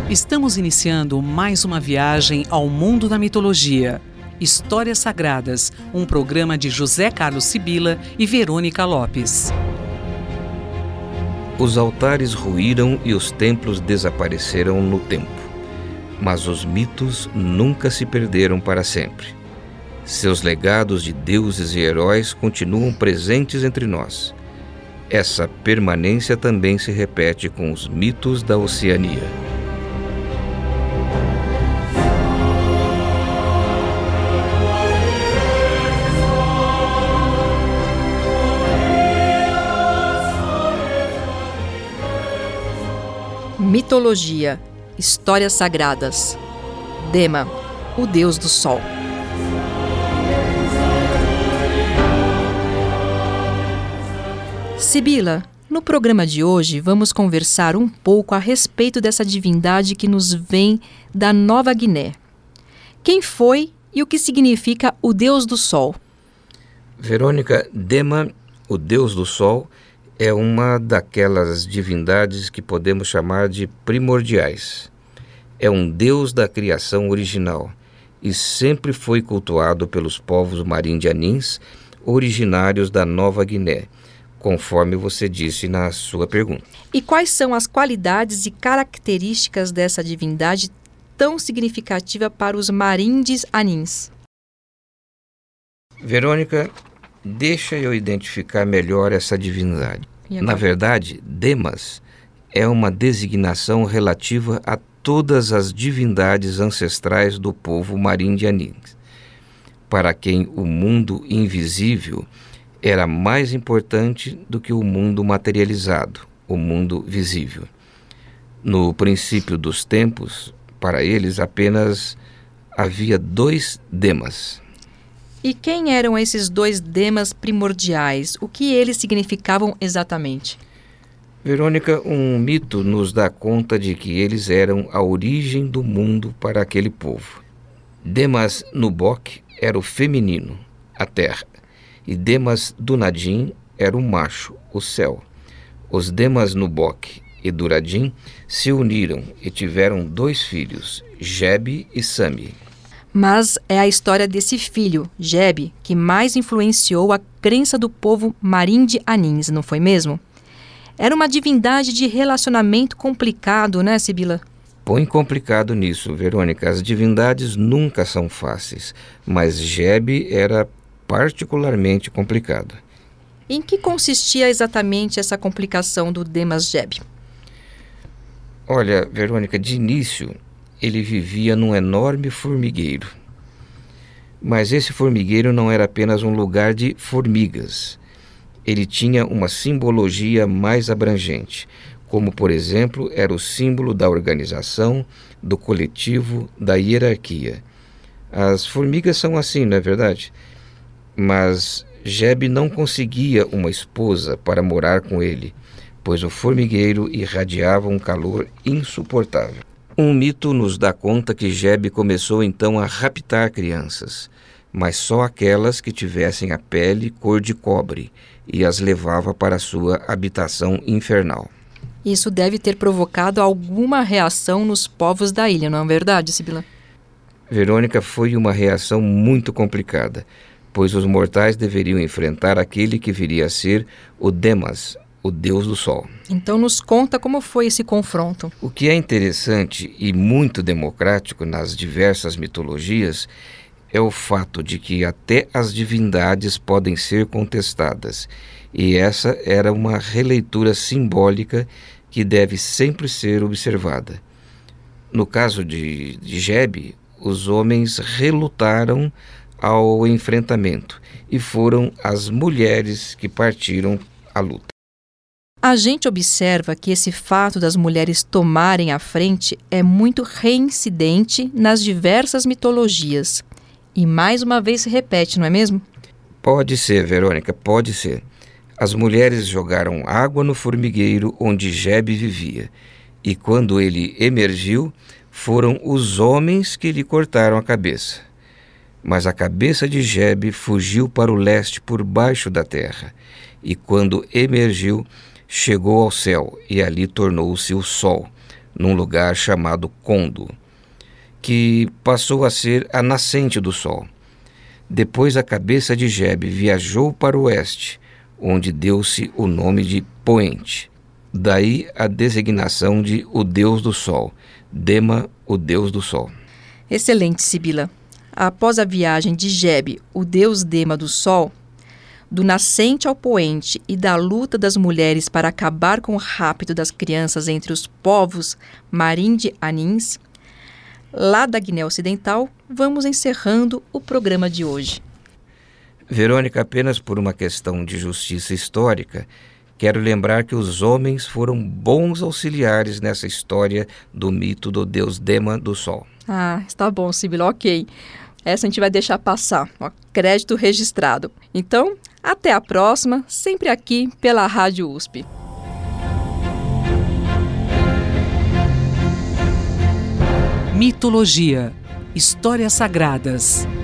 Estamos iniciando mais uma viagem ao mundo da mitologia. Histórias Sagradas, um programa de José Carlos Sibila e Verônica Lopes. Os altares ruíram e os templos desapareceram no tempo. Mas os mitos nunca se perderam para sempre. Seus legados de deuses e heróis continuam presentes entre nós. Essa permanência também se repete com os mitos da Oceania. Mitologia, Histórias Sagradas. Dema, o deus do sol. Sibila, no programa de hoje vamos conversar um pouco a respeito dessa divindade que nos vem da Nova Guiné. Quem foi e o que significa o deus do sol? Verônica, Dema, o deus do sol, é uma daquelas divindades que podemos chamar de primordiais. É um deus da criação original e sempre foi cultuado pelos povos marindianins originários da Nova Guiné, conforme você disse na sua pergunta. E quais são as qualidades e características dessa divindade tão significativa para os marindes anins? Verônica, deixa eu identificar melhor essa divindade. Na verdade, Demas é uma designação relativa a todas as divindades ancestrais do povo marindianins, para quem o mundo invisível era mais importante do que o mundo materializado, o mundo visível. No princípio dos tempos, para eles apenas havia 2 Demas. E quem eram esses 2 demas primordiais? O que eles significavam exatamente? Verônica, um mito nos dá conta de que eles eram a origem do mundo para aquele povo. Demas Nubok era o feminino, a terra, e Demas Dunadim era o macho, o céu. Os Demas Nubok e Duradim se uniram e tiveram 2 filhos, Gebe e Sami. Mas é a história desse filho, Gebe, que mais influenciou a crença do povo marinde anins, não foi mesmo? Era uma divindade de relacionamento complicado, né, Sibila? Põe complicado nisso, Verônica. As divindades nunca são fáceis, mas Gebe era particularmente complicado. Em que consistia exatamente essa complicação do Demas Gebe? Olha, Verônica, de início ele vivia num enorme formigueiro. Mas esse formigueiro não era apenas um lugar de formigas. Ele tinha uma simbologia mais abrangente, como, por exemplo, era o símbolo da organização, do coletivo, da hierarquia. As formigas são assim, não é verdade? Mas Gebe não conseguia uma esposa para morar com ele, pois o formigueiro irradiava um calor insuportável. Um mito nos dá conta que Gebe começou então a raptar crianças, mas só aquelas que tivessem a pele cor de cobre, e as levava para sua habitação infernal. Isso deve ter provocado alguma reação nos povos da ilha, não é verdade, Sibila? Verônica, foi uma reação muito complicada, pois os mortais deveriam enfrentar aquele que viria a ser o Demas, o deus do sol. Então nos conta como foi esse confronto. O que é interessante e muito democrático nas diversas mitologias é o fato de que até as divindades podem ser contestadas, e essa era uma releitura simbólica que deve sempre ser observada. No caso de Gebe, os homens relutaram ao enfrentamento e foram as mulheres que partiram à luta. A gente observa que esse fato das mulheres tomarem a frente é muito reincidente nas diversas mitologias. E mais uma vez se repete, não é mesmo? Pode ser, Verônica, pode ser. As mulheres jogaram água no formigueiro onde Gebe vivia. E quando ele emergiu, foram os homens que lhe cortaram a cabeça. Mas a cabeça de Gebe fugiu para o leste por baixo da terra. E quando emergiu, chegou ao céu e ali tornou-se o sol, num lugar chamado Condo, que passou a ser a nascente do sol. Depois a cabeça de Gebe viajou para o oeste, onde deu-se o nome de Poente. Daí a designação de o Deus do Sol, Dema, o Deus do Sol. Excelente, Sibila. Após a viagem de Gebe, o deus Dema do Sol, do nascente ao poente e da luta das mulheres para acabar com o rapto das crianças entre os povos Marindi-Anins, lá da Guiné Ocidental, vamos encerrando o programa de hoje. Verônica, apenas por uma questão de justiça histórica, quero lembrar que os homens foram bons auxiliares nessa história do mito do deus Dema do Sol. Ah, está bom, Sibila, ok. Essa a gente vai deixar passar, ó, crédito registrado. Então, até a próxima, sempre aqui pela Rádio USP. Mitologia, histórias sagradas.